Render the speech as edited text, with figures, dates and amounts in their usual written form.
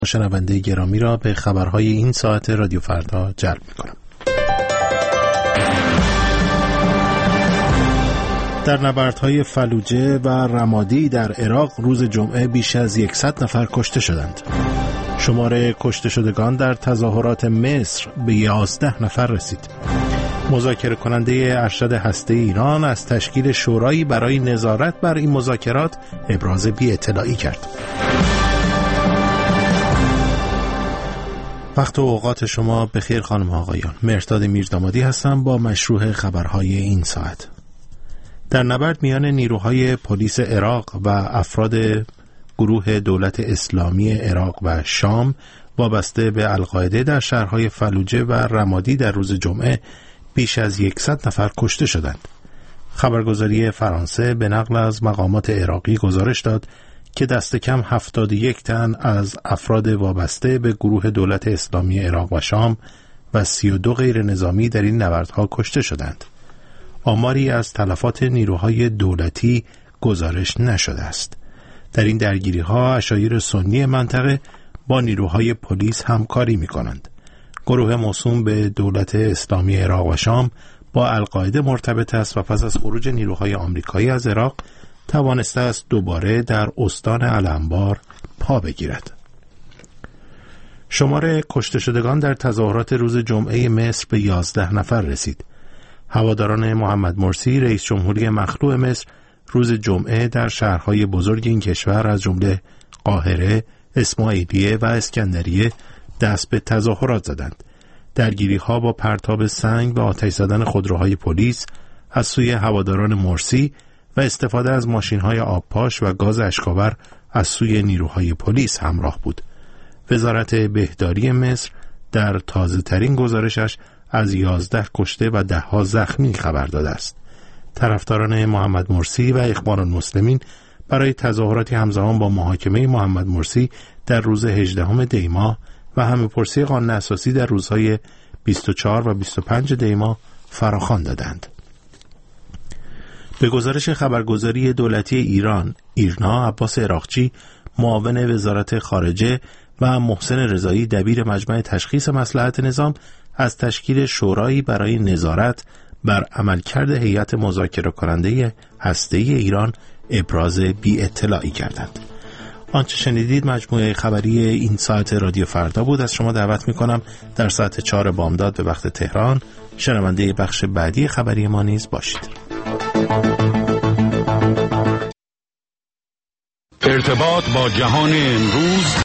شنونده گرامی را به خبرهای این ساعت رادیو فردا جلب می‌کنم. در نبردهای فلوجه و رمادی در عراق روز جمعه بیش از 100 نفر کشته شدند. شمار کشته شدگان در تظاهرات مصر به 11 نفر رسید. مذاکره کننده ارشد هسته ایران از تشکیل شورایی برای نظارت بر این مذاکرات ابراز بی‌اطلاعی کرد. وقت و اوقات شما بخیر خانم و آقایان. مهرداد میردامادی هستم با مشروع خبرهای این ساعت. در نبرد میان نیروهای پلیس عراق و افراد گروه دولت اسلامی عراق و شام وابسته به القاعده در شهرهای فلوجه و رمادی در روز جمعه بیش از 100 نفر کشته شدند. خبرگزاری فرانسه به نقل از مقامات عراقی گزارش داد که دست کم 71 تن از افراد وابسته به گروه دولت اسلامی عراق و شام و 32 غیر نظامی در این نبردها کشته شدند. آماری از تلفات نیروهای دولتی گزارش نشده است. در این درگیری‌ها اشایر سنی منطقه با نیروهای پلیس همکاری می‌کنند. گروه موسوم به دولت اسلامی عراق و شام با القاعده مرتبط است و پس از خروج نیروهای آمریکایی از عراق توانسته است دوباره در استان الانبار پا بگیرد. شمار کشته شدگان در تظاهرات روز جمعه مصر به 11 نفر رسید. هواداران محمد مرسی رئیس جمهوری مخلوع مصر روز جمعه در شهرهای بزرگ این کشور از جمله قاهره، اسماعیلیه و اسکندریه دست به تظاهرات زدند. درگیری‌ها با پرتاب سنگ و آتش زدن خودروهای پلیس از سوی هواداران مرسی و استفاده از ماشین‌های آبپاش و گاز اشک‌آور از سوی نیروهای پلیس همراه بود. وزارت بهداری مصر در تازه‌ترین گزارشش از 11 کشته و 10 زخمی خبر داده است. طرفداران محمد مرسی و اخوان‌المسلمین برای تظاهراتی همزمان با محاکمه محمد مرسی در روز 18 دی ماه و همه‌پرسی قانون اساسی در روزهای 24 و 25 دی ماه فراخوان دادند. به گزارش خبرگزاری دولتی ایران، ایرنا، عباس عراقچی، معاون وزارت خارجه و محسن رضایی، دبیر مجمع تشخیص مصلحت نظام، از تشکیل شورایی برای نظارت بر عملکرد هیئت مذاکره کننده هسته‌ای ایران ابراز بی‌اطلاعی کردند. آنچه شنیدید مجموعه خبری این ساعت رادیو فردا بود. از شما دعوت می‌کنم در ساعت 4 بامداد به وقت تهران شنونده بخش بعدی خبری ما نیز باشید. ارتباط با جهان امروز